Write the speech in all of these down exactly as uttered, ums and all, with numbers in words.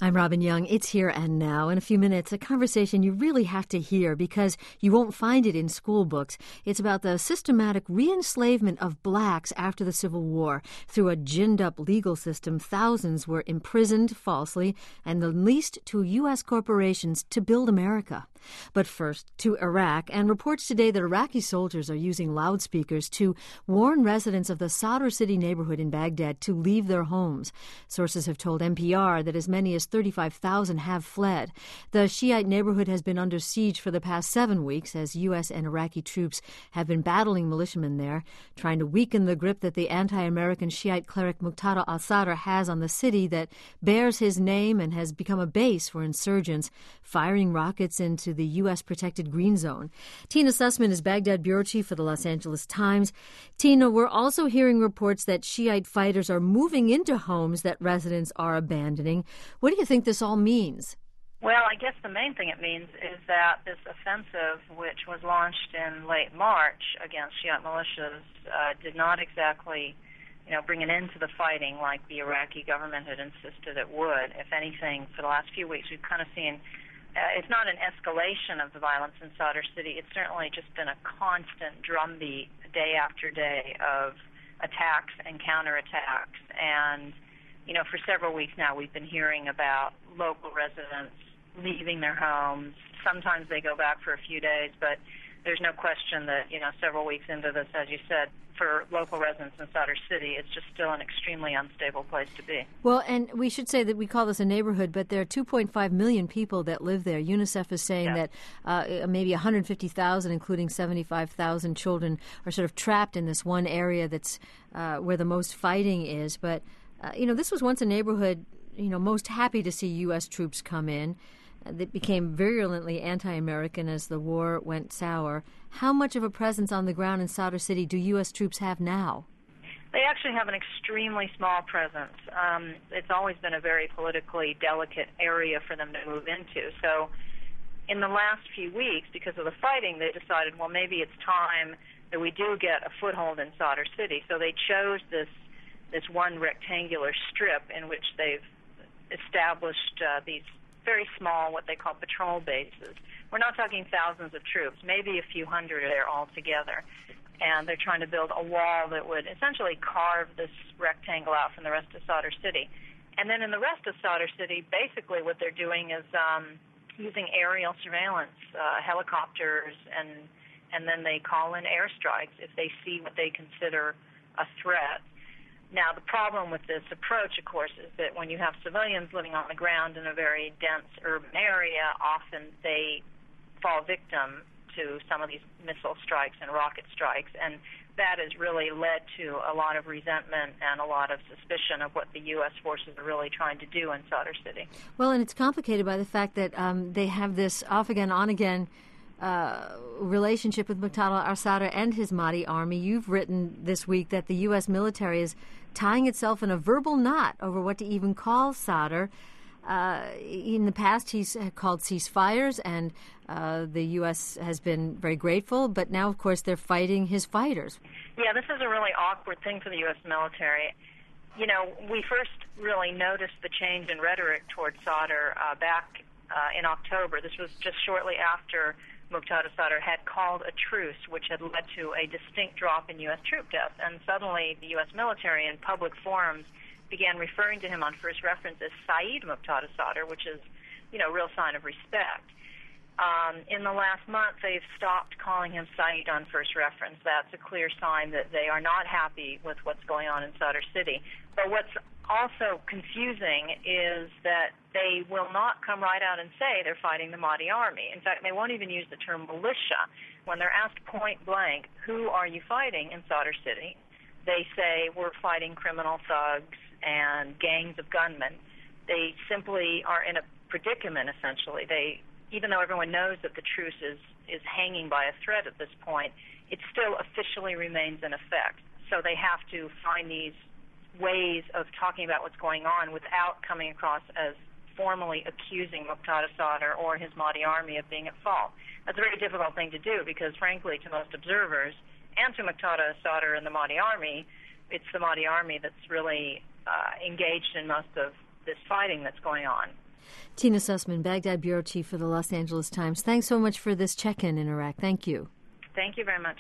I'm Robin Young. It's Here and Now. In a few minutes, a conversation you really have to hear because you won't find it in school books. It's about the systematic re-enslavement of blacks after the Civil War. Through a ginned-up legal system, thousands were imprisoned falsely and leased to U S corporations to build America. But first, to Iraq, and reports today that Iraqi soldiers are using loudspeakers to warn residents of the Sadr City neighborhood in Baghdad to leave their homes. Sources have told N P R that as many as thirty-five thousand have fled. The Shiite neighborhood has been under siege for the past seven weeks as U S and Iraqi troops have been battling militiamen there, trying to weaken the grip that the anti-American Shiite cleric Muqtada al-Sadr has on the city that bears his name and has become a base for insurgents, firing rockets into the U S-protected Green Zone. Tina Sussman is Baghdad bureau chief for the Los Angeles Times. Tina, we're also hearing reports that Shiite fighters are moving into homes that residents are abandoning. What do you think this all means? Well, I guess the main thing it means is that this offensive, which was launched in late March against Shiite militias, uh, did not exactly, you know, bring an end to the fighting like the Iraqi government had insisted it would. If anything, for the last few weeks, we've kind of seen Uh, it's not an escalation of the violence in Sadr City. It's certainly just been a constant drumbeat day after day of attacks and counterattacks. And, you know, for several weeks now we've been hearing about local residents leaving their homes. Sometimes they go back for a few days, but there's no question that, you know, several weeks into this, as you said, for local residents in Sadr City, it's just still an extremely unstable place to be. Well, and we should say that we call this a neighborhood, but there are two point five million people that live there. UNICEF is saying yeah. that uh, maybe one hundred fifty thousand, including seventy-five thousand children, are sort of trapped in this one area that's uh, where the most fighting is. But, uh, you know, this was once a neighborhood, you know, most happy to see U S troops come in. That became virulently anti-American as the war went sour. How much of a presence on the ground in Sadr City do U S troops have now? They actually have an extremely small presence. Um, it's always been a very politically delicate area for them to move into. So in the last few weeks, because of the fighting, they decided, well, maybe it's time that we do get a foothold in Sadr City. So they chose this, this one rectangular strip in which they've established uh, these very small, what they call patrol bases. We're not talking thousands of troops, maybe a few hundred there altogether. And they're trying to build a wall that would essentially carve this rectangle out from the rest of Sadr City. And then in the rest of Sadr City, basically what they're doing is um, using aerial surveillance, uh, helicopters, and and then they call in airstrikes if they see what they consider a threat. Now, the problem with this approach, of course, is that when you have civilians living on the ground in a very dense urban area, often they fall victim to some of these missile strikes and rocket strikes, and that has really led to a lot of resentment and a lot of suspicion of what the U S forces are really trying to do in Sadr City. Well, and it's complicated by the fact that um, they have this off-again, on-again Uh, relationship with Muqtada al-Sadr and his Mahdi army. You've written this week that the U S military is tying itself in a verbal knot over what to even call Sadr. Uh, in the past, he's called ceasefires, and uh, the U S has been very grateful, but now, of course, they're fighting his fighters. Yeah, this is a really awkward thing for the U S military. You know, we first really noticed the change in rhetoric towards Sadr uh, back uh, in October. This was just shortly after Muqtada al-Sadr had called a truce, which had led to a distinct drop in U S troop deaths. And suddenly the U S military in public forums began referring to him on first reference as Saeed Muqtada al-Sadr, which is, you know, a real sign of respect. Um, in the last month, they've stopped calling him Saeed on first reference. That's a clear sign that they are not happy with what's going on in Sadr City. But what's also confusing is that they will not come right out and say they're fighting the Mahdi army. In fact, they won't even use the term militia. When they're asked point blank, who are you fighting in Sadr City, they say, we're fighting criminal thugs and gangs of gunmen. They simply are in a predicament, essentially. They, even though everyone knows that the truce is, is hanging by a thread at this point, it still officially remains in effect. So they have to find these ways of talking about what's going on without coming across as formally accusing Muqtada al-Sadr or his Mahdi army of being at fault. That's a very difficult thing to do because, frankly, to most observers and to Muqtada al-Sadr and the Mahdi army, it's the Mahdi army that's really uh, engaged in most of this fighting that's going on. Tina Sussman, Baghdad bureau chief for the Los Angeles Times. Thanks so much for this check-in in Iraq. Thank you. Thank you very much.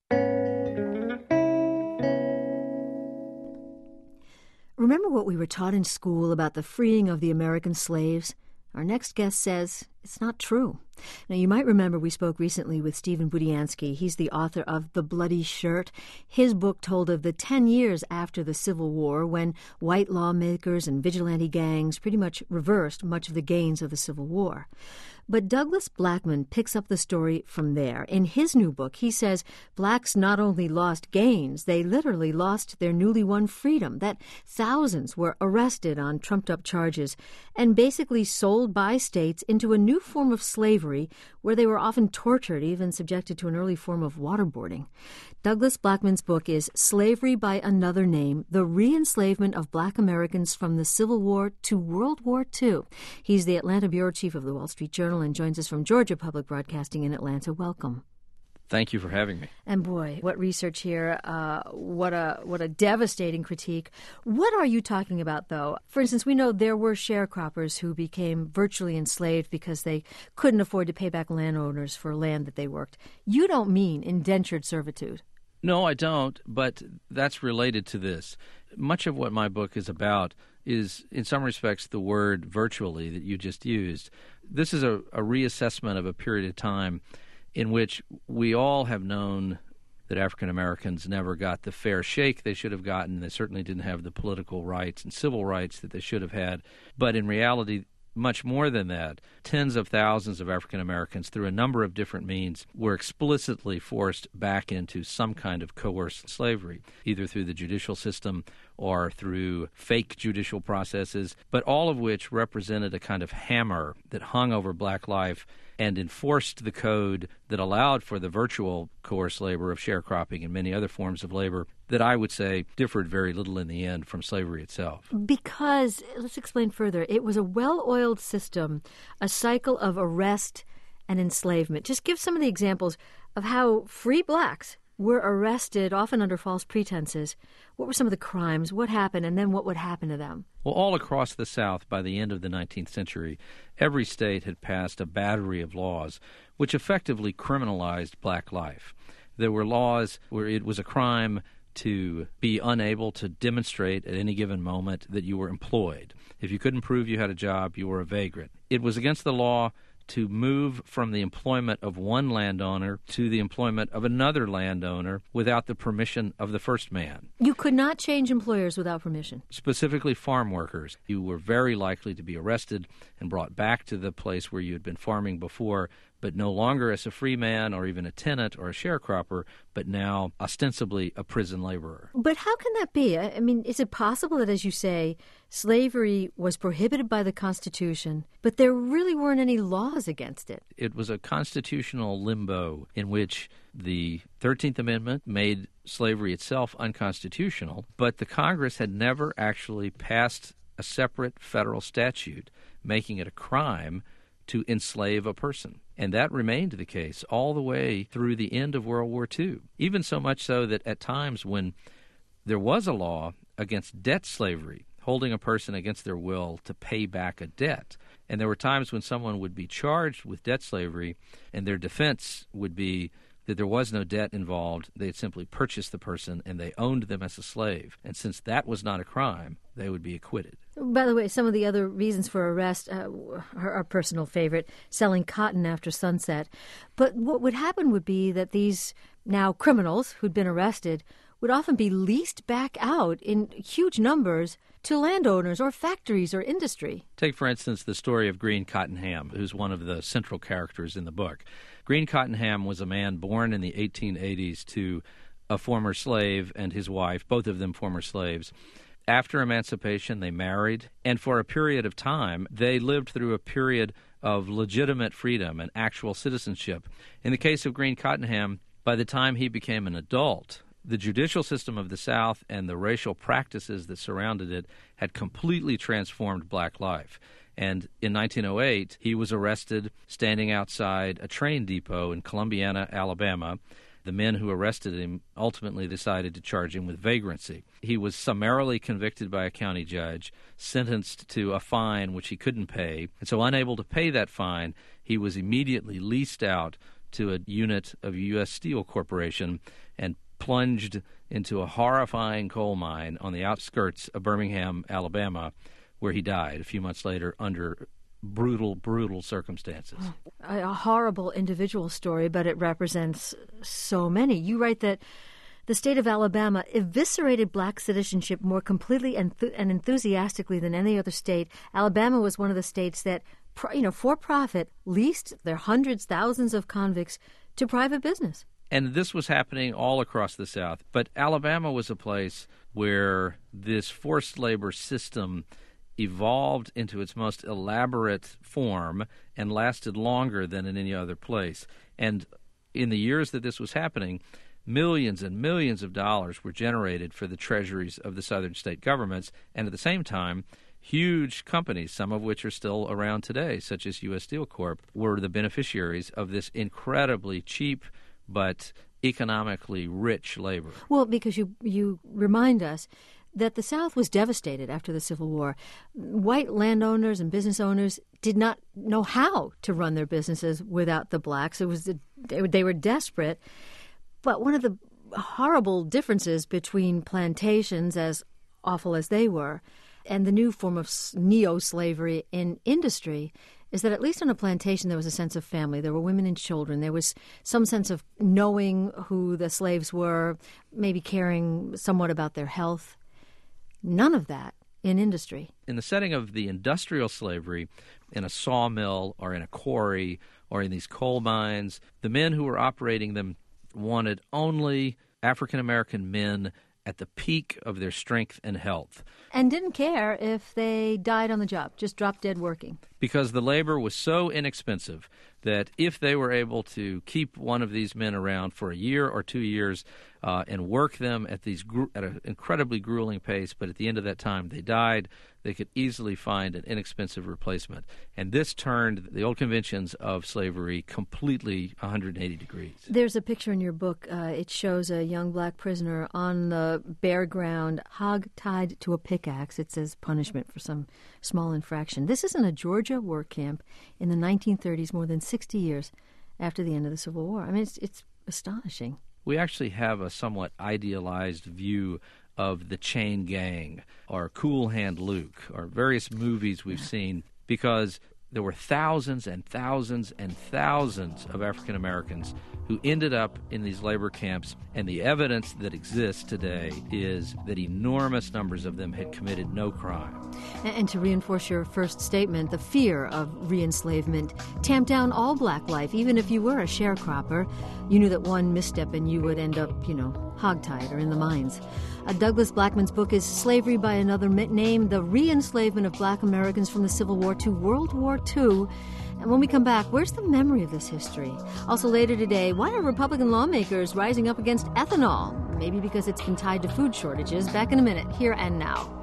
Remember what we were taught in school about the freeing of the American slaves? Our next guest says it's not true. Now, you might remember we spoke recently with Stephen Budiansky. He's the author of The Bloody Shirt. His book told of the ten years after the Civil War when white lawmakers and vigilante gangs pretty much reversed much of the gains of the Civil War. But Douglas Blackmun picks up the story from there. In his new book, he says blacks not only lost gains, they literally lost their newly won freedom, that thousands were arrested on trumped-up charges and basically sold by states into a new form of slavery where they were often tortured, even subjected to an early form of waterboarding. Douglas Blackmun's book is Slavery by Another Name, The Re-Enslavement of Black Americans from the Civil War to World War Two. He's the Atlanta bureau chief of the Wall Street Journal and joins us from Georgia Public Broadcasting in Atlanta. Welcome. Thank you for having me. And boy, what research here. Uh, what a what a devastating critique. What are you talking about, though? For instance, we know there were sharecroppers who became virtually enslaved because they couldn't afford to pay back landowners for land that they worked. You don't mean indentured servitude. No, I don't, but that's related to this. Much of what my book is about is, in some respects, the word virtually that you just used. This is a, a reassessment of a period of time in which we all have known that African Americans never got the fair shake they should have gotten. They certainly didn't have the political rights and civil rights that they should have had. But in reality, much more than that, tens of thousands of African Americans, through a number of different means, were explicitly forced back into some kind of coerced slavery, either through the judicial system or through fake judicial processes, but all of which represented a kind of hammer that hung over black life and enforced the code that allowed for the virtual coerced labor of sharecropping and many other forms of labor that I would say differed very little in the end from slavery itself. Because, let's explain further, it was a well-oiled system, a cycle of arrest and enslavement. Just give some of the examples of how free blacks were arrested, often under false pretenses. What were some of the crimes? What happened? And then what would happen to them? Well, all across the South, by the end of the nineteenth century, every state had passed a battery of laws which effectively criminalized black life. There were laws where it was a crime to be unable to demonstrate at any given moment that you were employed. If you couldn't prove you had a job, you were a vagrant. It was against the law to move from the employment of one landowner to the employment of another landowner without the permission of the first man. You could not change employers without permission. Specifically farm workers. You were very likely to be arrested and brought back to the place where you had been farming before, but no longer as a free man or even a tenant or a sharecropper, but now ostensibly a prison laborer. But how can that be? I mean, is it possible that, as you say, slavery was prohibited by the Constitution, but there really weren't any laws against it? It was a constitutional limbo in which the thirteenth Amendment made slavery itself unconstitutional, but the Congress had never actually passed a separate federal statute making it a crime to enslave a person. And that remained the case all the way through the end of World War Two, even so much so that at times when there was a law against debt slavery, holding a person against their will to pay back a debt, and there were times when someone would be charged with debt slavery and their defense would be that there was no debt involved. They had simply purchased the person and they owned them as a slave. And since that was not a crime, they would be acquitted. By the way, some of the other reasons for arrest uh, are our personal favorite, selling cotton after sunset. But what would happen would be that these now criminals who'd been arrested would often be leased back out in huge numbers to landowners or factories or industry. Take, for instance, the story of Green Cottenham, who's one of the central characters in the book. Green Cottenham was a man born in the eighteen eighties to a former slave and his wife, both of them former slaves. After emancipation, they married, and for a period of time, they lived through a period of legitimate freedom and actual citizenship. In the case of Green Cottenham, by the time he became an adult, the judicial system of the South and the racial practices that surrounded it had completely transformed black life. And in nineteen oh eight, he was arrested standing outside a train depot in Columbiana, Alabama. The men who arrested him ultimately decided to charge him with vagrancy. He was summarily convicted by a county judge, sentenced to a fine which he couldn't pay, and so unable to pay that fine, he was immediately leased out to a unit of U S Steel Corporation and plunged into a horrifying coal mine on the outskirts of Birmingham, Alabama, where he died a few months later under brutal, brutal circumstances. A, a horrible individual story, but it represents so many. You write that the state of Alabama eviscerated black citizenship more completely and, th- and enthusiastically than any other state. Alabama was one of the states that, you know, for profit, leased their hundreds, thousands of convicts to private business. And this was happening all across the South. But Alabama was a place where this forced labor system evolved into its most elaborate form and lasted longer than in any other place. And in the years that this was happening, millions and millions of dollars were generated for the treasuries of the southern state governments, and at the same time, huge companies, some of which are still around today, such as U S Steel Corp, were the beneficiaries of this incredibly cheap but economically rich labor. Well, because you you remind us that the South was devastated after the Civil War. White landowners and business owners did not know how to run their businesses without the blacks. It was they, they were desperate. But one of the horrible differences between plantations, as awful as they were, and the new form of neo-slavery in industry is that at least on a plantation there was a sense of family. There were women and children. There was some sense of knowing who the slaves were, maybe caring somewhat about their health. None of that in industry. In the setting of the industrial slavery, in a sawmill or in a quarry or in these coal mines, the men who were operating them wanted only African-American men at the peak of their strength and health. And didn't care if they died on the job, just dropped dead working. Because the labor was so inexpensive that if they were able to keep one of these men around for a year or two years uh, and work them at these gru- at an incredibly grueling pace, but at the end of that time they died, they could easily find an inexpensive replacement. And this turned the old conventions of slavery completely one hundred eighty degrees. There's a picture in your book. Uh, it shows a young black prisoner on the bare ground, hog-tied to a pickaxe. It says punishment for some small infraction. This is in a Georgia work camp in the nineteen thirties, more than sixty years after the end of the Civil War. I mean, it's, it's astonishing. We actually have a somewhat idealized view of the Chain Gang or Cool Hand Luke or various movies we've seen because there were thousands and thousands and thousands of African Americans who ended up in these labor camps, and the evidence that exists today is that enormous numbers of them had committed no crime. And, and to reinforce your first statement, the fear of re-enslavement tamped down all black life. Even if you were a sharecropper, you knew that one misstep and you would end up, you know, hogtied or in the mines. Uh, Douglas Blackmon's book is Slavery by Another Name, The Re-Enslavement of Black Americans from the Civil War to World War Two. And when we come back, where's the memory of this history? Also later today, why are Republican lawmakers rising up against ethanol? Maybe because it's been tied to food shortages. Back in a minute, Here and Now.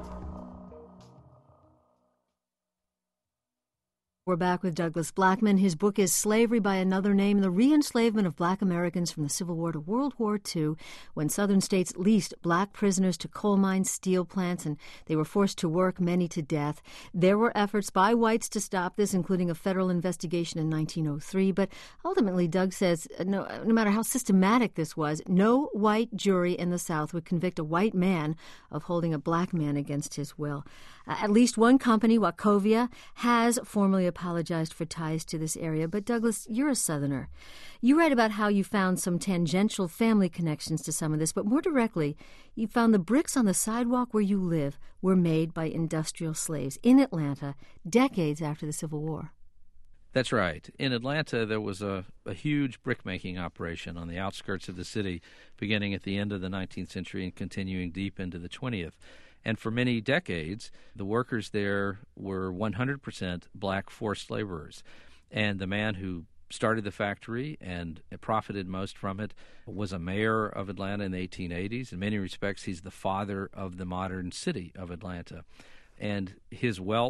We're back with Douglas Blackmon. His book is Slavery by Another Name, The Re-Enslavement of Black Americans from the Civil War to World War Two, when southern states leased black prisoners to coal mines, steel plants, and they were forced to work, many to death. There were efforts by whites to stop this, including a federal investigation in nineteen oh three. But ultimately, Doug says, no, no matter how systematic this was, no white jury in the South would convict a white man of holding a black man against his will. Uh, at least one company, Wachovia, has formally apologized for ties to this area. But Douglas, you're a Southerner. You write about how you found some tangential family connections to some of this, but more directly, you found the bricks on the sidewalk where you live were made by industrial slaves in Atlanta decades after the Civil War. That's right. In Atlanta, there was a, a huge brick-making operation on the outskirts of the city beginning at the end of the nineteenth century and continuing deep into the twentieth. And for many decades, the workers there were one hundred percent black forced laborers. And the man who started the factory and profited most from it was a mayor of Atlanta in the eighteen eighties. In many respects, he's the father of the modern city of Atlanta. And his wealth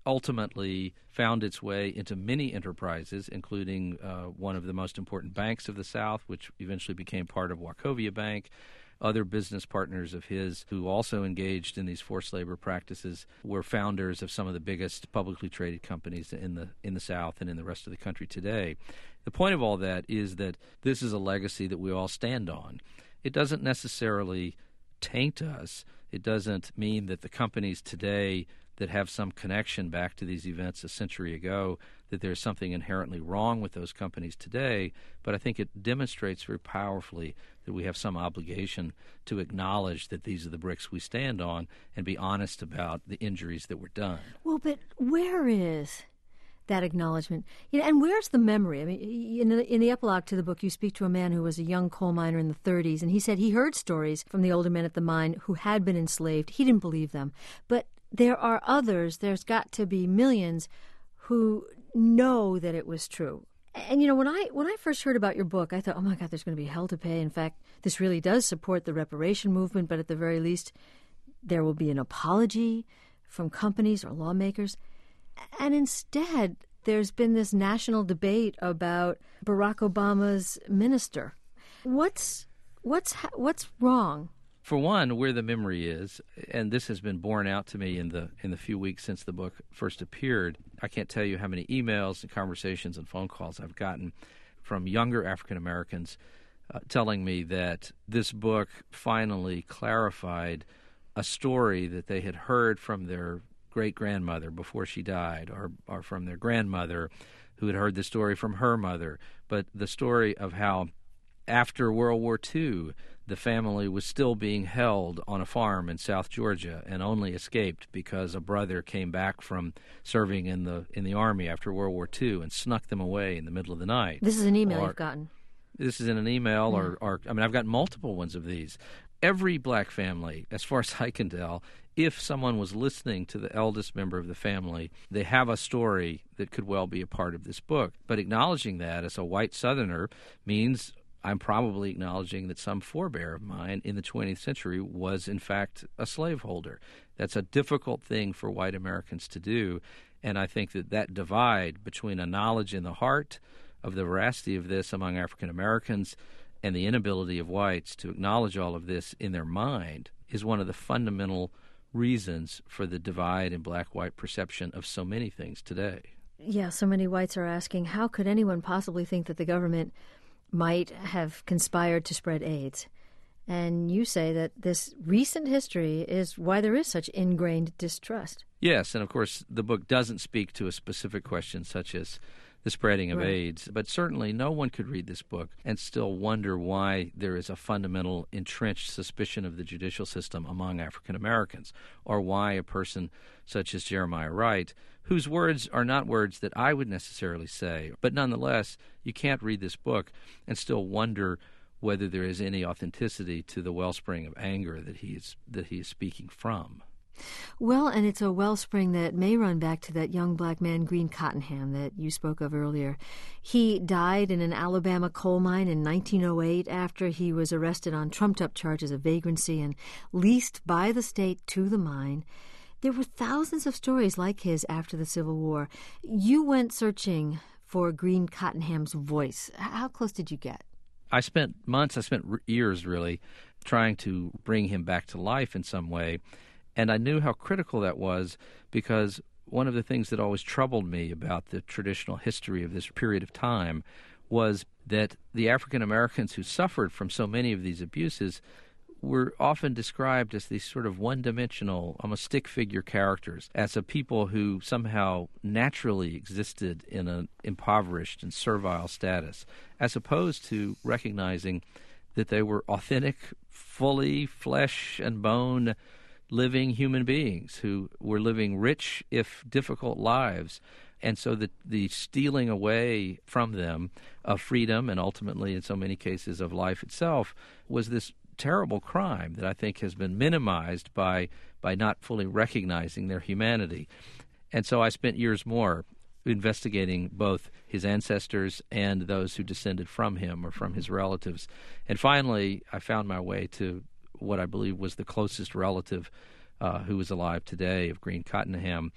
ultimately found its way into many enterprises, including uh, one of the most important banks of the South, which eventually became part of Wachovia Bank. Other business partners of his who also engaged in these forced labor practices were founders of some of the biggest publicly traded companies in the in the South and in the rest of the country today. The point of all that is that this is a legacy that we all stand on. It doesn't necessarily taint us. It doesn't mean that the companies today that have some connection back to these events a century ago, that there's something inherently wrong with those companies today, but I think it demonstrates very powerfully that we have some obligation to acknowledge that these are the bricks we stand on and be honest about the injuries that were done. Well, but where is that acknowledgement? You know, and where's the memory? I mean, in the, in the epilogue to the book, you speak to a man who was a young coal miner in the thirties, and he said he heard stories from the older men at the mine who had been enslaved. He didn't believe them. But there are others, there's got to be millions, who know that it was true. And, you know, when I when I first heard about your book, I thought, oh, my God, there's going to be hell to pay. In fact, this really does support the reparation movement, but at the very least, there will be an apology from companies or lawmakers. And instead, there's been this national debate about Barack Obama's minister. What's what's what's wrong? For one, where the memory is, and this has been borne out to me in the in the few weeks since the book first appeared, I can't tell you how many emails and conversations and phone calls I've gotten from younger African Americans uh, telling me that this book finally clarified a story that they had heard from their great-grandmother before she died, or, or from their grandmother who had heard the story from her mother, but the story of how after World War Two, the family was still being held on a farm in South Georgia and only escaped because a brother came back from serving in the in the Army after World War Two and snuck them away in the middle of the night. This is an email or, you've gotten. This is in an email, yeah. or, or, I mean, I've got multiple ones of these. Every black family, as far as I can tell, if someone was listening to the eldest member of the family, they have a story that could well be a part of this book. But acknowledging that as a white Southerner means I'm probably acknowledging that some forebear of mine in the twentieth century was, in fact, a slaveholder. That's a difficult thing for white Americans to do, and I think that that divide between a knowledge in the heart of the veracity of this among African Americans and the inability of whites to acknowledge all of this in their mind is one of the fundamental reasons for the divide in black-white perception of so many things today. Yeah, so many whites are asking, how could anyone possibly think that the government might have conspired to spread AIDS? And you say that this recent history is why there is such ingrained distrust. Yes, and of course the book doesn't speak to a specific question such as the spreading of right. AIDS, but certainly no one could read this book and still wonder why there is a fundamental entrenched suspicion of the judicial system among African Americans, or why a person such as Jeremiah Wright, whose words are not words that I would necessarily say, but nonetheless, you can't read this book and still wonder whether there is any authenticity to the wellspring of anger that he is that he is speaking from. Well, and it's a wellspring that may run back to that young black man, Green Cottenham, that you spoke of earlier. He died in an Alabama coal mine in nineteen oh eight after he was arrested on trumped-up charges of vagrancy and leased by the state to the mine. There were thousands of stories like his after the Civil War. You went searching for Green Cottenham's voice. How close did you get? I spent months, I spent years really, trying to bring him back to life in some way. And I knew how critical that was because one of the things that always troubled me about the traditional history of this period of time was that the African Americans who suffered from so many of these abuses were often described as these sort of one-dimensional, almost stick figure characters, as a people who somehow naturally existed in an impoverished and servile status, as opposed to recognizing that they were authentic, fully flesh and bone living human beings who were living rich, if difficult, lives. And so the, the stealing away from them of freedom and ultimately, in so many cases, of life itself was this terrible crime that I think has been minimized by by not fully recognizing their humanity. And so I spent years more investigating both his ancestors and those who descended from him or from his relatives. And finally, I found my way to what I believe was the closest relative uh, who is alive today of Green Cottenham.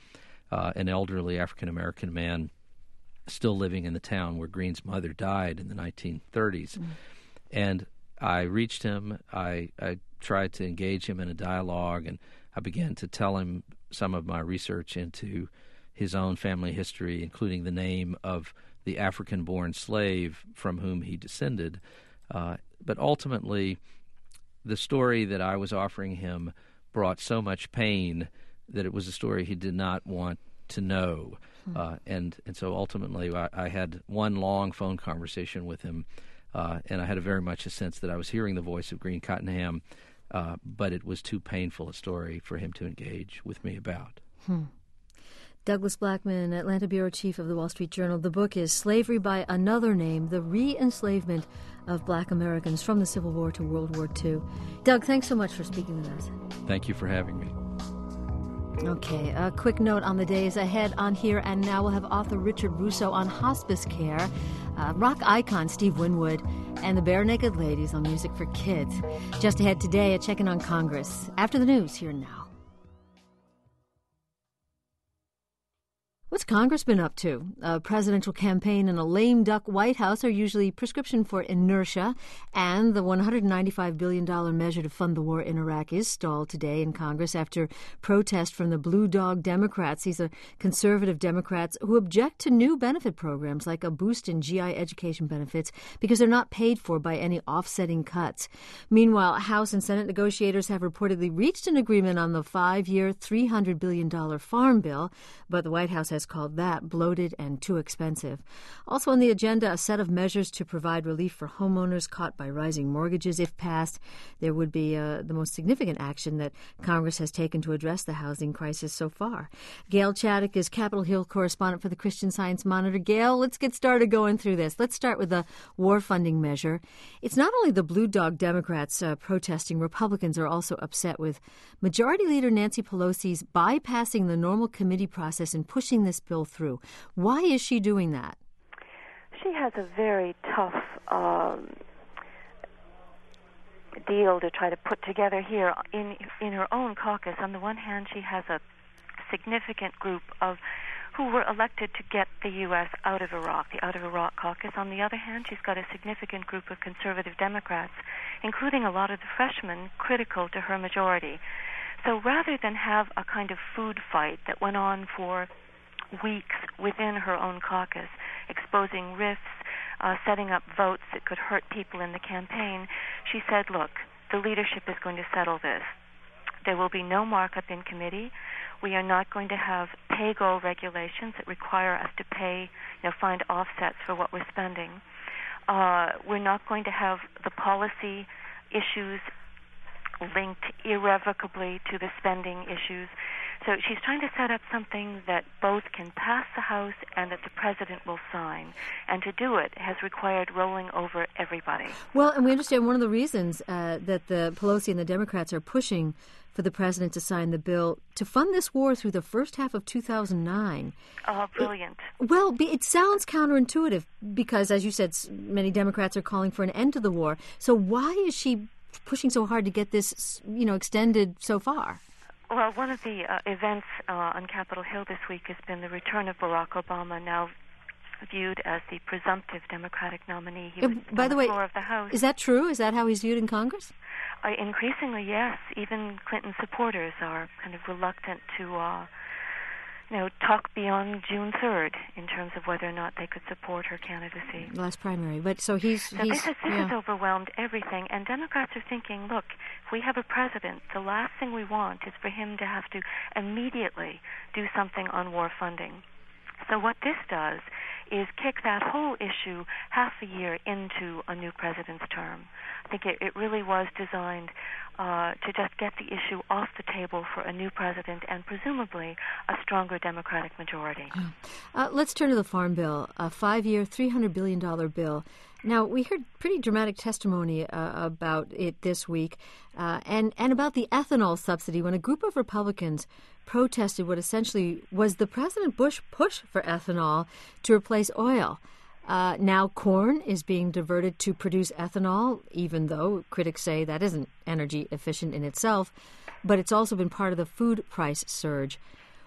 uh, an elderly African-American man still living in the town where Greene's mother died in the nineteen thirties. Mm. And I reached him. I, I tried to engage him in a dialogue, and I began to tell him some of my research into his own family history, including the name of the African-born slave from whom he descended. Uh, but ultimately, the story that I was offering him brought so much pain that it was a story he did not want to know. Mm-hmm. Uh, and, and so ultimately, I, I had one long phone conversation with him, uh, and I had a very much a sense that I was hearing the voice of Greene Cottenham, uh, but it was too painful a story for him to engage with me about. Hmm. Douglas Blackmon, Atlanta bureau chief of the Wall Street Journal. The book is Slavery by Another Name, The Re-Enslavement of Black Americans from the Civil War to World War Two. Doug, thanks so much for speaking with us. Thank you for having me. Okay, a quick note on the days ahead on Here and Now. We'll have author Richard Russo on hospice care, uh, rock icon Steve Winwood, and the Bare Naked Ladies on music for kids. Just ahead today, a check-in on Congress. After the news, Here and Now. What's Congress been up to? A presidential campaign and a lame duck White House are usually prescription for inertia, and the one hundred ninety-five billion dollars measure to fund the war in Iraq is stalled today in Congress after protest from the Blue Dog Democrats. These are conservative Democrats who object to new benefit programs like a boost in G I education benefits because they're not paid for by any offsetting cuts. Meanwhile, House and Senate negotiators have reportedly reached an agreement on the five-year, three hundred billion dollars farm bill, but the White House has called that bloated and too expensive. Also on the agenda, a set of measures to provide relief for homeowners caught by rising mortgages. If passed, there would be uh, the most significant action that Congress has taken to address the housing crisis so far. Gail Chaddock is Capitol Hill correspondent for the Christian Science Monitor. Gail, let's get started going through this. Let's start with the war funding measure. It's not only the Blue Dog Democrats uh, protesting. Republicans are also upset with Majority Leader Nancy Pelosi's bypassing the normal committee process and pushing this bill through. Why is she doing that? She has a very tough um, deal to try to put together here in in her own caucus. On the one hand, she has a significant group of who were elected to get the U S out of Iraq, the Out of Iraq caucus. On the other hand, she's got a significant group of conservative Democrats, including a lot of the freshmen critical to her majority. So rather than have a kind of food fight that went on for weeks within her own caucus, exposing rifts, uh, setting up votes that could hurt people in the campaign, she said, look, the leadership is going to settle this. There will be no markup in committee. We are not going to have pay-go regulations that require us to pay, you know, find offsets for what we're spending. Uh, we're not going to have the policy issues linked irrevocably to the spending issues. So she's trying to set up something that both can pass the House and that the president will sign. And to do it has required rolling over everybody. Well, and we understand one of the reasons uh, that the Pelosi and the Democrats are pushing for the president to sign the bill to fund this war through the first half of two thousand nine. Oh, brilliant. It, well, it sounds counterintuitive because, as you said, many Democrats are calling for an end to the war. So why is she pushing so hard to get this, you know, extended so far? Well, one of the uh, events uh, on Capitol Hill this week has been the return of Barack Obama, now viewed as the presumptive Democratic nominee. He was uh, by on the, the way, floor of the House. Is that true? Is that how he's viewed in Congress? Uh, increasingly, yes. Even Clinton supporters are kind of reluctant to, uh, you know, talk beyond June third in terms of whether or not they could support her candidacy. Last primary, but so he's so he's this, has, this yeah. has overwhelmed everything, and Democrats are thinking, look, if we have a president, the last thing we want is for him to have to immediately do something on war funding. So what this does is kick that whole issue half a year into a new president's term. I think it, it really was designed uh, to just get the issue off the table for a new president and presumably a stronger Democratic majority. Uh, let's turn to the Farm Bill, a five-year, three hundred billion dollars bill. Now, we heard pretty dramatic testimony uh, about it this week uh, and, and about the ethanol subsidy when a group of Republicans protested what essentially was the President Bush push for ethanol to replace oil. Uh, now corn is being diverted to produce ethanol, even though critics say that isn't energy efficient in itself, but it's also been part of the food price surge.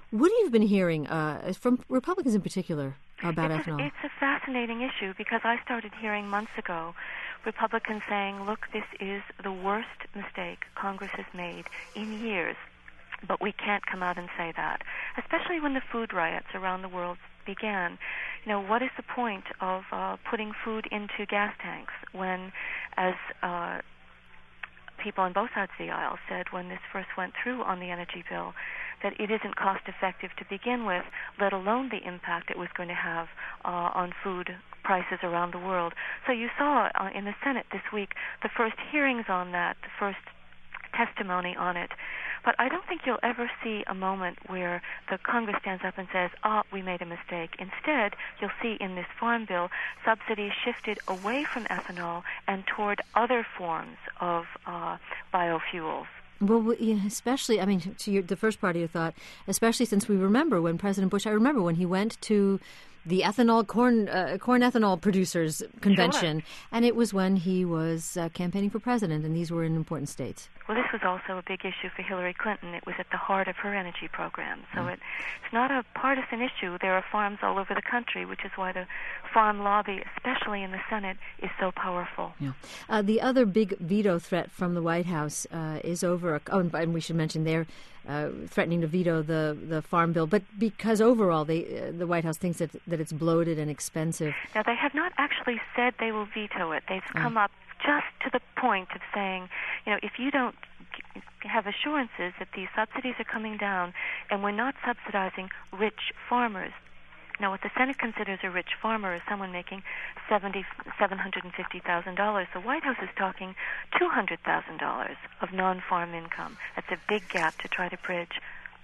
What have you been hearing uh, from Republicans in particular about it's ethanol? A, it's a fascinating issue because I started hearing months ago Republicans saying, look, this is the worst mistake Congress has made in years, but we can't come out and say that, especially when the food riots around the world began. You know, what is the point of uh, putting food into gas tanks when, as uh, people on both sides of the aisle said when this first went through on the energy bill, that it isn't cost effective to begin with, let alone the impact it was going to have uh, on food prices around the world. So you saw uh, in the Senate this week the first hearings on that, the first testimony on it. But I don't think you'll ever see a moment where the Congress stands up and says, ah, we made a mistake. Instead, you'll see in this farm bill subsidies shifted away from ethanol and toward other forms of uh, biofuels. Well, you know, especially, I mean, to your, the first part of your thought, especially since we remember when President Bush, I remember when he went to the ethanol, corn uh, corn ethanol producers convention, Sure. and it was when he was uh, campaigning for president, and these were in important states. Well, this was also a big issue for Hillary Clinton. It was at the heart of her energy program. So Mm. it, it's not a partisan issue. There are farms all over the country, which is why the farm lobby, especially in the Senate, is so powerful. Yeah. Uh, the other big veto threat from the White House uh, is over, a, oh, and, and we should mention they're uh, threatening to veto the, the farm bill, but because overall they, uh, the White House thinks that, that it's bloated and expensive. Now, they have not actually said they will veto it. They've Oh. come up just to the point of saying, you know, if you don't g- have assurances that these subsidies are coming down and we're not subsidizing rich farmers. Now, what the Senate considers a rich farmer is someone making seventy, seven hundred fifty thousand dollars. The White House is talking two hundred thousand dollars of non-farm income. That's a big gap to try to bridge.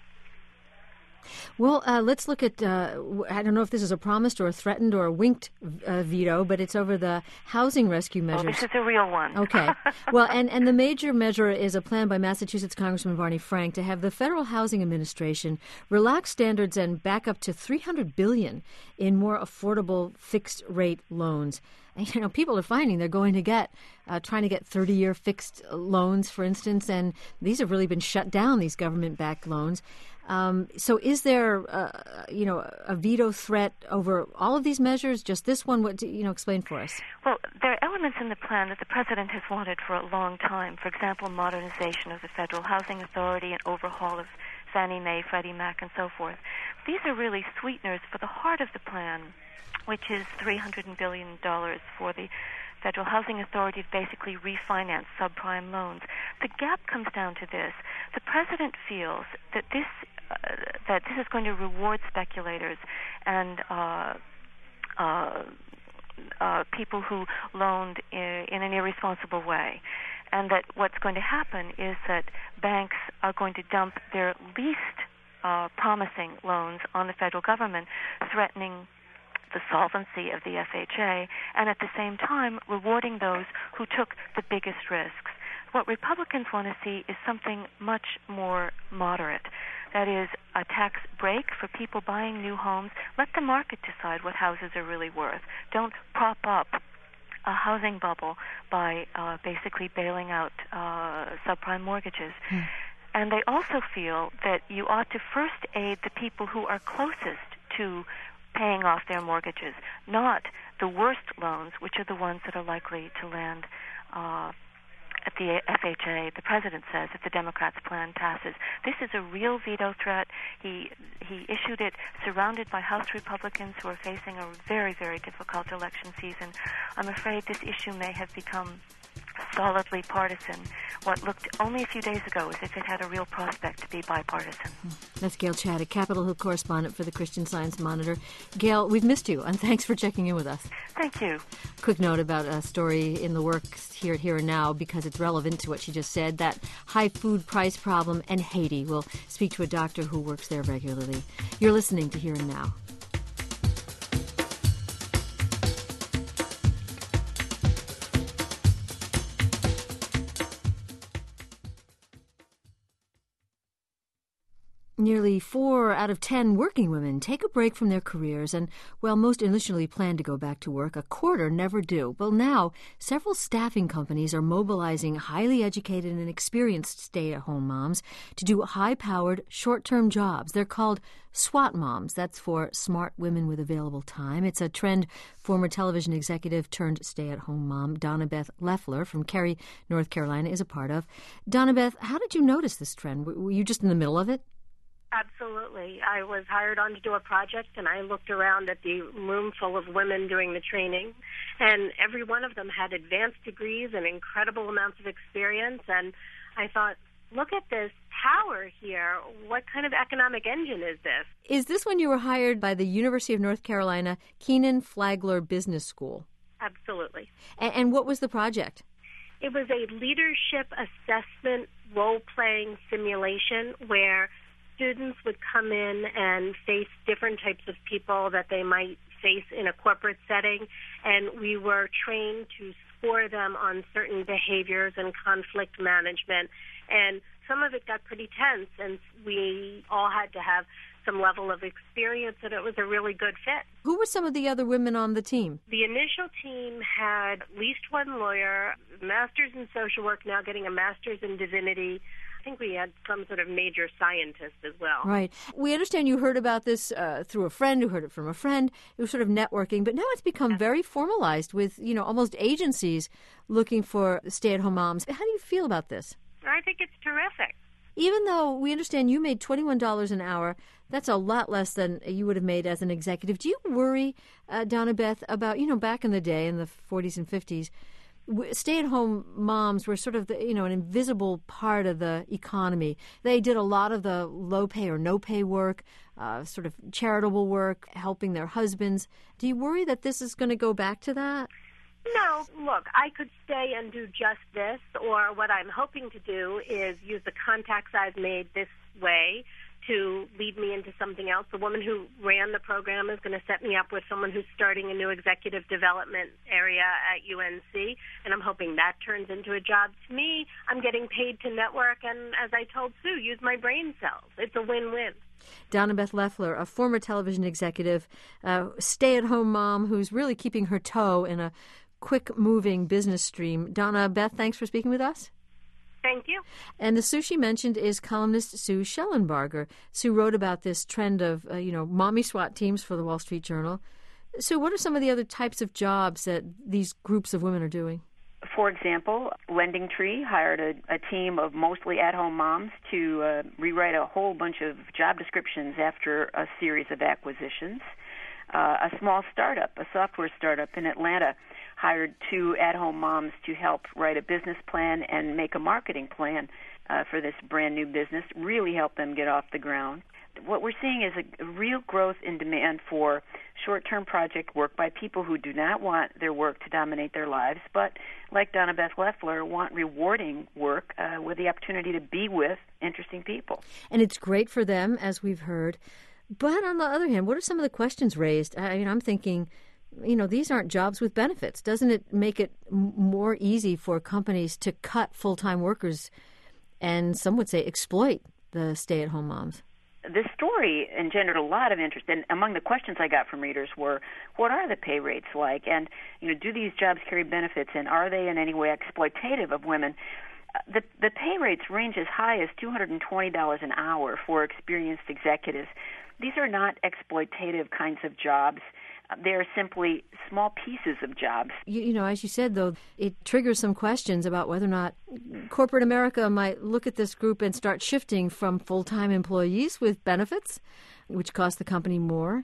Well, uh, let's look at, uh, I don't know if this is a promised or a threatened or a winked uh, veto, but it's over the housing rescue measures. Oh, this is a real one. Okay. Well, and, and the major measure is a plan by Massachusetts Congressman Barney Frank to have the Federal Housing Administration relax standards and back up to three hundred billion dollars in more affordable fixed-rate loans. And, you know, people are finding they're going to get, uh, trying to get thirty-year fixed loans, for instance, and these have really been shut down, these government-backed loans. Um, so is there, uh, you know, a veto threat over all of these measures? Just this one? What do you know? Explain for us. Well, there are elements in the plan that the president has wanted for a long time. For example, modernization of the Federal Housing Authority and overhaul of Fannie Mae, Freddie Mac, and so forth. These are really sweeteners for the heart of the plan, which is three hundred billion dollars for the Federal Housing Authority to basically refinance subprime loans. The gap comes down to this. The president feels that this uh, that this is going to reward speculators and uh, uh, uh, people who loaned in, in an irresponsible way. And that what's going to happen is that banks are going to dump their least uh, promising loans on the federal government, threatening the solvency of the F H A, and at the same time rewarding those who took the biggest risks. What Republicans want to see is something much more moderate. That is, a tax break for people buying new homes. Let the market decide what houses are really worth. Don't prop up a housing bubble by uh, basically bailing out uh, subprime mortgages. Hmm. And they also feel that you ought to first aid the people who are closest to paying off their mortgages, not the worst loans, which are the ones that are likely to land uh, at the F H A. The president says if the Democrats' plan passes. This is a real veto threat. He he issued it surrounded by House Republicans who are facing a very, very difficult election season. I'm afraid this issue may have become solidly partisan, what looked only a few days ago as if it had a real prospect to be bipartisan. That's Gail Chaddock, Capitol Hill correspondent for the Christian Science Monitor. Gail, we've missed you, and thanks for checking in with us. Thank you. Quick note about a story in the works here at Here and Now, because it's relevant to what she just said, that high food price problem in Haiti. We'll speak to a doctor who works there regularly. You're listening to Here and Now. Nearly four out of ten working women take a break from their careers, and while most initially plan to go back to work, a quarter never do. Well, now, several staffing companies are mobilizing highly educated and experienced stay-at-home moms to do high-powered, short-term jobs. They're called SWAT moms. That's for Smart Women with Available Time. It's a trend former television executive turned stay-at-home mom Donna Beth Leffler from Cary, North Carolina, is a part of. Donna Beth, how did you notice this trend? Were you just in the middle of it? Absolutely. I was hired on to do a project, and I looked around at the room full of women doing the training, and every one of them had advanced degrees and incredible amounts of experience, and I thought, look at this power here. What kind of economic engine is this? Is this when you were hired by the University of North Carolina Kenan Flagler Business School? Absolutely. And, and what was the project? It was a leadership assessment role-playing simulation where students would come in and face different types of people that they might face in a corporate setting, and we were trained to score them on certain behaviors and conflict management. And some of it got pretty tense, and we all had to have some level of experience, and it was a really good fit. Who were some of the other women on the team? The initial team had at least one lawyer, master's in social work, now getting a master's in divinity. I think we had some sort of major scientist as well. Right. We understand you heard about this uh, through a friend who heard it from a friend. It was sort of networking, but now it's become very formalized with, you know, almost agencies looking for stay-at-home moms. How do you feel about this? I think it's terrific. Even though we understand you made twenty-one dollars an hour, that's a lot less than you would have made as an executive. Do you worry, uh, Donna Beth, about, you know, back in the day, in the forties and fifties, stay-at-home moms were sort of, the, you know, an invisible part of the economy. They did a lot of the low-pay or no-pay work, uh, sort of charitable work, helping their husbands. Do you worry that this is going to go back to that? No, look, I could stay and do just this, or what I'm hoping to do is use the contacts I've made this way to lead me into something else. The woman who ran the program is going to set me up with someone who's starting a new executive development area at U N C, and I'm hoping that turns into a job. To me, I'm getting paid to network and, as I told Sue, use my brain cells. It's a win-win. Donna Beth Leffler, a former television executive, a stay-at-home mom who's really keeping her toe in a quick-moving business stream. Donna Beth, thanks for speaking with us. Thank you. And the Sue she mentioned is columnist Sue Schellenbarger. Sue wrote about this trend of, uh, you know, mommy SWAT teams for the Wall Street Journal. Sue, what are some of the other types of jobs that these groups of women are doing? For example, Lending Tree hired a, a team of mostly at-home moms to uh, rewrite a whole bunch of job descriptions after a series of acquisitions. Uh, a small startup, a software startup in Atlanta, hired two at-home moms to help write a business plan and make a marketing plan uh, for this brand-new business, really help them get off the ground. What we're seeing is a, a real growth in demand for short-term project work by people who do not want their work to dominate their lives, but, like Donna Beth Leffler, want rewarding work uh, with the opportunity to be with interesting people. And it's great for them, as we've heard. But on the other hand, what are some of the questions raised? I mean, I'm thinking, you know, these aren't jobs with benefits. Doesn't it make it m- more easy for companies to cut full-time workers and, some would say, exploit the stay-at-home moms? This story engendered a lot of interest, and among the questions I got from readers were, what are the pay rates like? And, you know, do these jobs carry benefits, and are they in any way exploitative of women? The, the pay rates range as high as two hundred twenty dollars an hour for experienced executives. These are not exploitative kinds of jobs. They're simply small pieces of jobs. You, you know, as you said, though, it triggers some questions about whether or not corporate America might look at this group and start shifting from full-time employees with benefits, which cost the company more,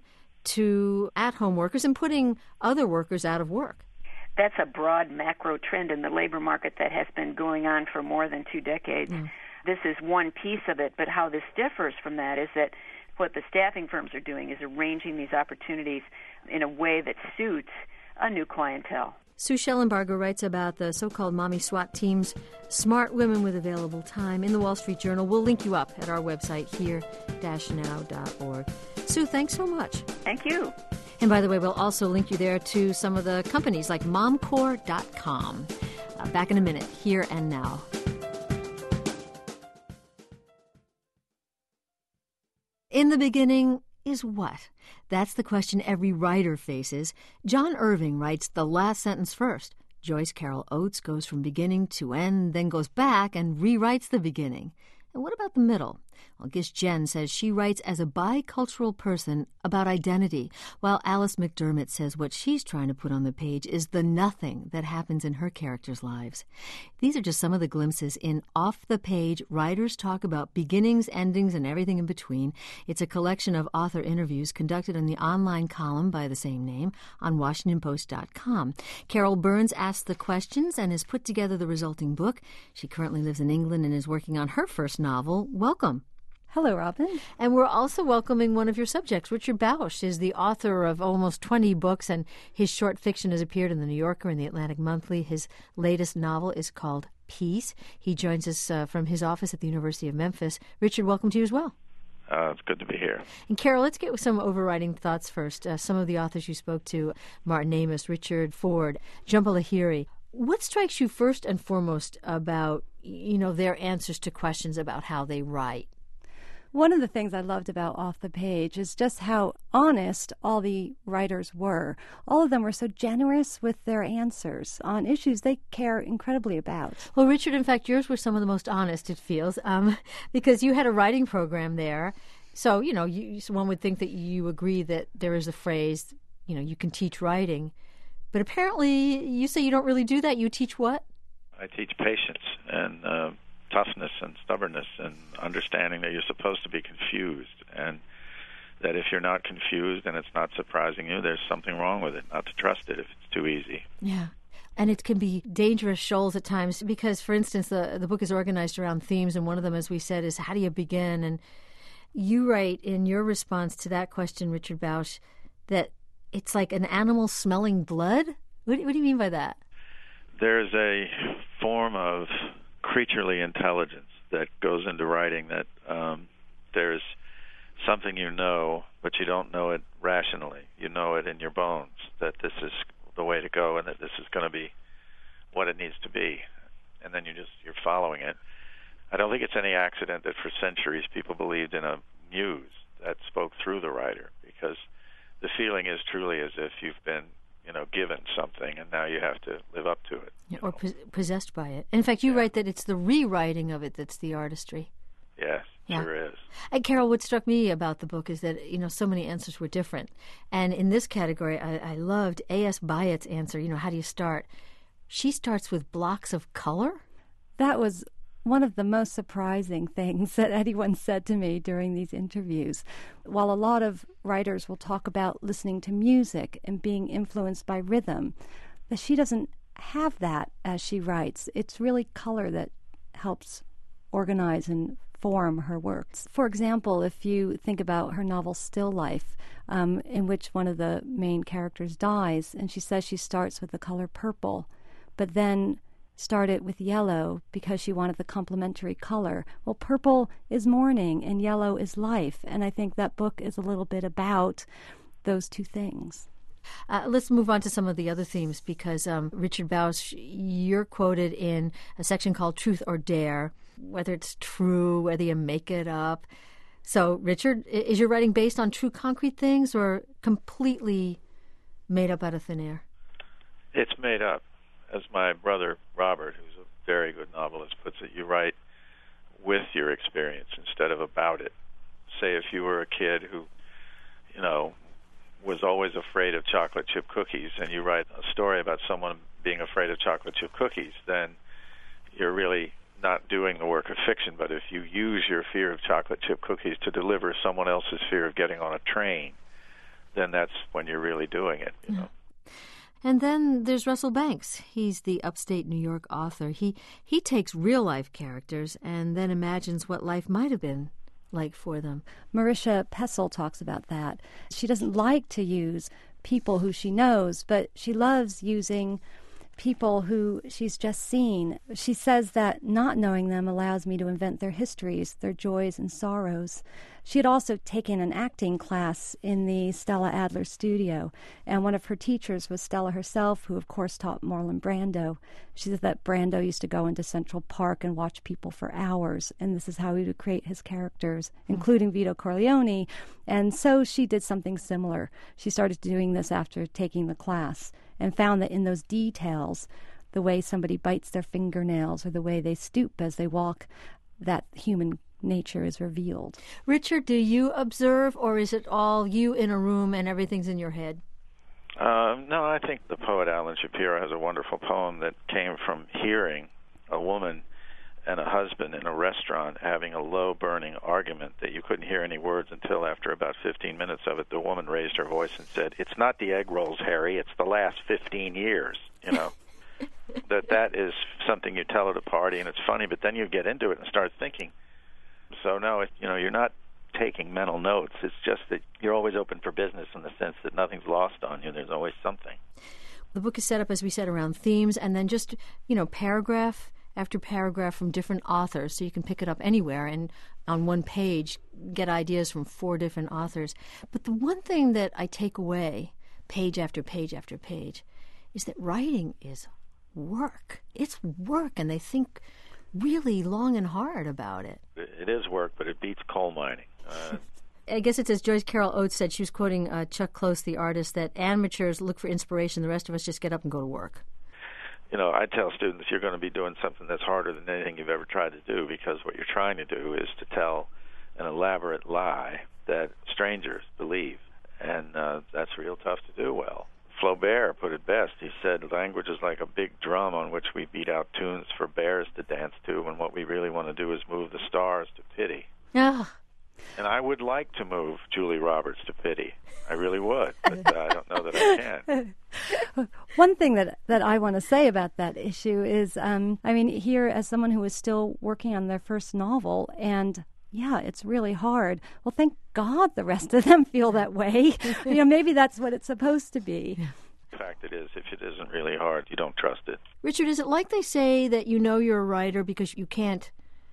to at-home workers and putting other workers out of work. That's a broad macro trend in the labor market that has been going on for more than two decades. Mm. This is one piece of it, but how this differs from that is that what the staffing firms are doing is arranging these opportunities in a way that suits a new clientele. Sue Schellenbarger writes about the so-called mommy SWAT teams, Smart Women with Available Time, in the Wall Street Journal. We'll link you up at our website, here dash now dot org. Sue, thanks so much. Thank you. And by the way, we'll also link you there to some of the companies like momcore dot com. Uh, back in a minute, Here and Now. the beginning is what? That's the question every writer faces. John Irving writes the last sentence first. Joyce Carol Oates goes from beginning to end, then goes back and rewrites the beginning. And what about the middle? Well, Gish Jen says she writes as a bicultural person about identity, while Alice McDermott says what she's trying to put on the page is the nothing that happens in her characters' lives. These are just some of the glimpses in Off the Page. Writers talk about beginnings, endings, and everything in between. It's a collection of author interviews conducted in the online column by the same name on Washington Post dot com. Carol Burns asked the questions and has put together the resulting book. She currently lives in England and is working on her first novel. Welcome. Hello, Robin. And we're also welcoming one of your subjects. Richard Bausch is the author of almost twenty books, and his short fiction has appeared in The New Yorker and The Atlantic Monthly. His latest novel is called Peace. He joins us uh, from his office at the University of Memphis. Richard, welcome to you as well. Uh, it's good to be here. And Carol, let's get with some overriding thoughts first. Uh, some of the authors you spoke to, Martin Amis, Richard Ford, Jhumpa Lahiri. What strikes you first and foremost about, you know, their answers to questions about how they write? One of the things I loved about Off the Page is just how honest all the writers were. All of them were so generous with their answers on issues they care incredibly about. Well, Richard, in fact, yours were some of the most honest, it feels, um, because you had a writing program there. So, you know, you, one would think that you agree that there is a phrase, you know, you can teach writing. But apparently you say you don't really do that. You teach what? I teach patience and uh, toughness and stubbornness and understanding that you're supposed to be confused, and that if you're not confused and it's not surprising you, there's something wrong with it, not to trust it if it's too easy. Yeah. And it can be dangerous shoals at times because, for instance, the, the book is organized around themes, and one of them, as we said, is how do you begin? And you write in your response to that question, Richard Bausch, that it's like an animal smelling blood? What, what do you mean by that? There's a form of creaturely intelligence that goes into writing, that um, there's something you know, but you don't know it rationally. You know it in your bones, that this is the way to go and that this is going to be what it needs to be. And then you just, you're following it. I don't think it's any accident that for centuries people believed in a muse that spoke through the writer, because the feeling is truly as if you've been, you know, given something, and now you have to live up to it. Yeah, or pos- possessed by it. In fact, you yeah. write that it's the rewriting of it that's the artistry. Yes, yeah. sure is. And Carol, what struck me about the book is that, you know, so many answers were different. And in this category, I, I loved A S Byatt's answer, you know, how do you start? She starts with blocks of color? That was one of the most surprising things that anyone said to me during these interviews. While a lot of writers will talk about listening to music and being influenced by rhythm, that she doesn't have that as she writes. It's really color that helps organize and form her works. For example, if you think about her novel Still Life, um, in which one of the main characters dies, and she says she starts with the color purple, but then started with yellow because she wanted the complementary color. Well, purple is mourning and yellow is life, and I think that book is a little bit about those two things. Uh, let's move on to some of the other themes, because um, Richard Bausch, you're quoted in a section called Truth or Dare, whether it's true, whether you make it up. So, Richard, is your writing based on true concrete things or completely made up out of thin air? It's made up. As my brother Robert, who's a very good novelist, puts it, you write with your experience instead of about it. Say if you were a kid who, you know, was always afraid of chocolate chip cookies, and you write a story about someone being afraid of chocolate chip cookies, then you're really not doing the work of fiction. But if you use your fear of chocolate chip cookies to deliver someone else's fear of getting on a train, then that's when you're really doing it, you know. And then there's Russell Banks. He's the upstate New York author. He he takes real-life characters and then imagines what life might have been like for them. Marisha Pessl talks about that. She doesn't like to use people who she knows, but she loves using people who she's just seen. She says that not knowing them allows me to invent their histories, their joys and sorrows. She had also taken an acting class in the Stella Adler studio, and one of her teachers was Stella herself, who of course taught Marlon Brando. She said that Brando used to go into Central Park and watch people for hours, and this is how he would create his characters, including Vito Corleone. And so she did something similar. She started doing this after taking the class and found that in those details, the way somebody bites their fingernails or the way they stoop as they walk, that human nature is revealed. Richard, do you observe, or is it all you in a room and everything's in your head? Um, no, I think the poet Alan Shapiro has a wonderful poem that came from hearing a woman and a husband in a restaurant having a low-burning argument that you couldn't hear any words until after about fifteen minutes of it, the woman raised her voice and said, "It's not the egg rolls, Harry, it's the last fifteen years, you know." that that is something you tell at a party, and it's funny, but then you get into it and start thinking. So, no, it, you know, you're not taking mental notes. It's just that you're always open for business in the sense that nothing's lost on you. There's always something. The book is set up, as we said, around themes, and then just, you know, paragraph after paragraph from different authors, so you can pick it up anywhere and on one page get ideas from four different authors. But the one thing that I take away, page after page after page, is that writing is work. It's work, and they think really long and hard about it. It is work, but it beats coal mining. Uh, I guess it's as Joyce Carol Oates said. She was quoting uh, Chuck Close, the artist, that amateurs look for inspiration. The rest of us just get up and go to work. You know, I tell students you're going to be doing something that's harder than anything you've ever tried to do, because what you're trying to do is to tell an elaborate lie that strangers believe, and uh, that's real tough to do well. Flaubert put it best. He said, language is like a big drum on which we beat out tunes for bears to dance to, and what we really want to do is move the stars to pity. Yeah. And I would like to move Julie Roberts to pity. I really would, but uh, I don't know that I can. One thing that, that I want to say about that issue is, um, I mean, here as someone who is still working on their first novel, and yeah, it's really hard. Well, thank God the rest of them feel that way. You know, maybe that's what it's supposed to be. In fact, it is. If it isn't really hard, you don't trust it. Richard, is it like they say that you know you're a writer because you can't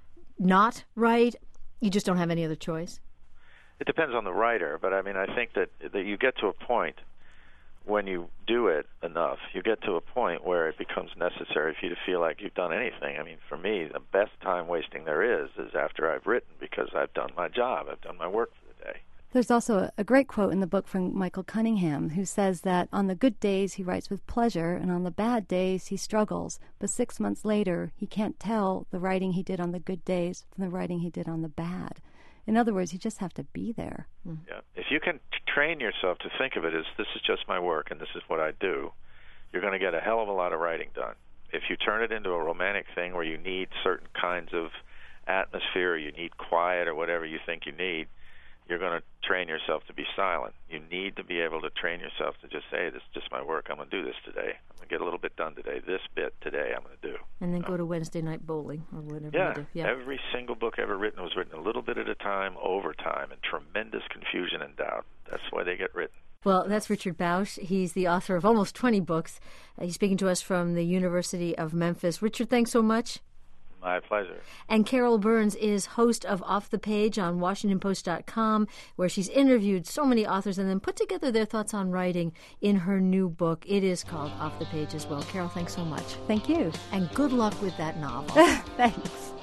not write? You just don't have any other choice? It depends on the writer, but I mean, I think that, that you get to a point when you do it enough, you get to a point where it becomes necessary for you to feel like you've done anything. I mean, for me, the best time wasting there is is after I've written, because I've done my job, I've done my work for the day. There's also a, a great quote in the book from Michael Cunningham, who says that on the good days he writes with pleasure, and on the bad days he struggles. But six months later, he can't tell the writing he did on the good days from the writing he did on the bad. In other words, you just have to be there. Yeah. If you can t- train yourself to think of it as this is just my work and this is what I do, you're going to get a hell of a lot of writing done. If you turn it into a romantic thing where you need certain kinds of atmosphere, or you need quiet or whatever you think you need, you're going to train yourself to be silent. You need to be able to train yourself to just say, this is just my work. I'm going to do this today. I'm going to get a little bit done today. This bit today I'm going to do. And then go to Wednesday night bowling or whatever yeah. you do. Yeah. Every single book ever written was written a little bit at a time, over time, and tremendous confusion and doubt. That's why they get written. Well, that's Richard Bausch. He's the author of almost twenty books. Uh, he's speaking to us from the University of Memphis. Richard, thanks so much. My pleasure. And Carol Burns is host of Off the Page on Washington Post dot com, where she's interviewed so many authors and then put together their thoughts on writing in her new book. It is called Off the Page as well. Carol, thanks so much. Thank you. And good luck with that novel. Thanks.